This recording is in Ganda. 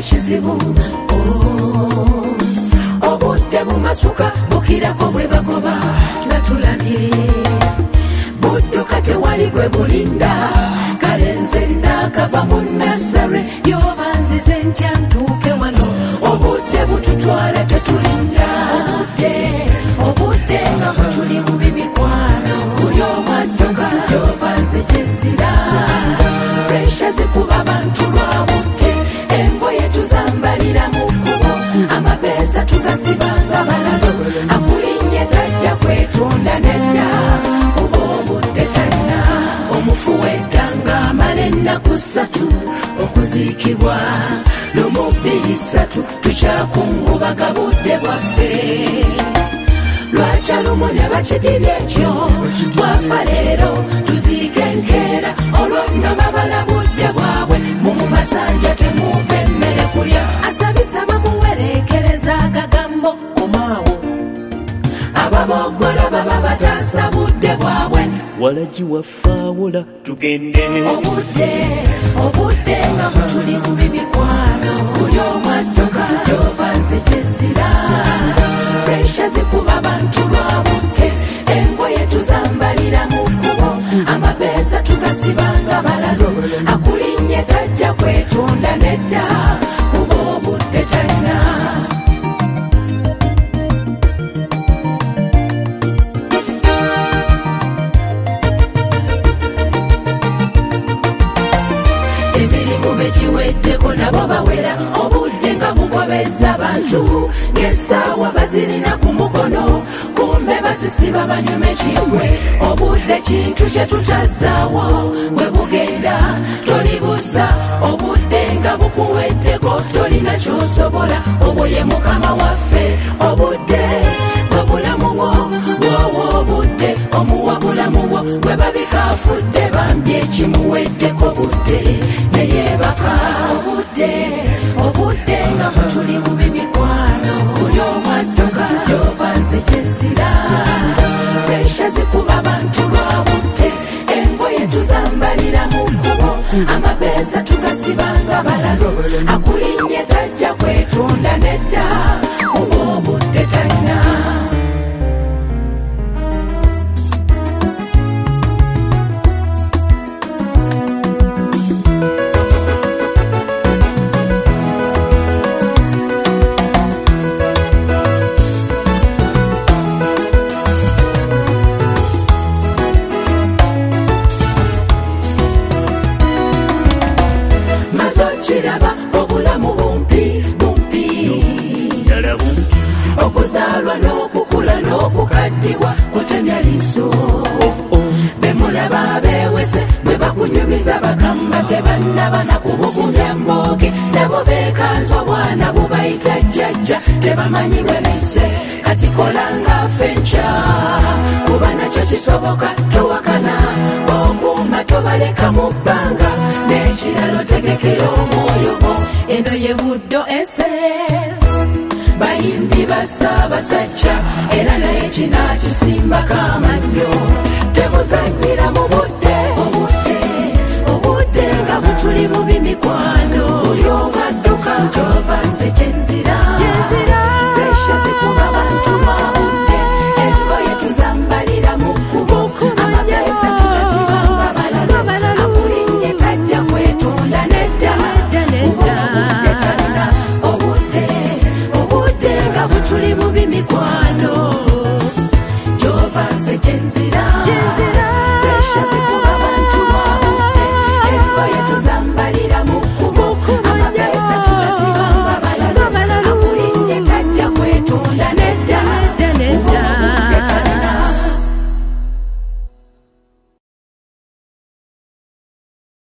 ekizibu obudde bumasuka bukirako bwe bagoba nga tulabye budduka tewali gwe bulinda kale nze nakava mu nasare yoba nzize ntya ntuuke wano obudde bututwala tetulinda obudde nga butuli mu bimikwano buli omwadduka gyova nze gyenzira presha zikuba abantu lwabudde engoye tuzambalira mu kkubo amapeesa tugasibanga balago akulinye tajja kwetunda nedda kuba obudde tanna omufu weddanga amala ennaku 3 okuziikibwa lumu 2 3 tukyakungubaga budde bwaffe lwaca lumu ne bakidibya ekyo bwafa leero tuziike enkeera olwonna babala budde bwabwe mumumasanja temuva emmere kulya asabisa bamuwerekereza akagambo omaawo ababoggola baba bataasa budde bwabwe walagi wafaawula tugende obudde nga butuli mu bimikwano buli omwadduka gyova nze gyenzira presha zikuba abantu lwabudde engoye tuzambalira mu kkubo amapeesa tugasibanga balago akulinye tajja kwetunda nedda kuba obudde tanna emirimu begiweddeko nabo bawera obudde nga bugobeza abantu ng'essaawa bazirina ku mukono kumbe bazisiba banyume kigwe obudde kintu kye tutazaawo bwe bugenda tolibusa obudde nga bukuweddeko tolina kyosobola obwo ye mukama waffe obudde bwe bulamu bwo bwowa obudde omuwa bulamu bwo bwe babikaafudde bambi ekimuweddeko budde neyeebaka obudde nga butuli mu bimikwano buli omwadduka gyova nze gyenzira presha zikuba abantu lwabudde engoye tuzambalira mu kkubo amapeesa tugasibanga balago akulinye tajja kwetunda nedda kuba obudde tanna kiraba obulamu bumpi okuzaalwa n'okukula n'okukaddiwa kutemya liiso bemulaba abeewese bwe bakunyumiza bakamba tebannaba nakubugumya mbooge nabo beekanza obwana bubayita jjajja tebamanyi bwe bisse kati kolanga ffe nkya kuba nakyo kisoboka towakana bokuuma tobaleka mu bbanga n'ekiralo tegekera omwoyo gwo eno ye buddo ss bayimbi basaabasajja era naye kinakisimbako amannyo temuzanyira mu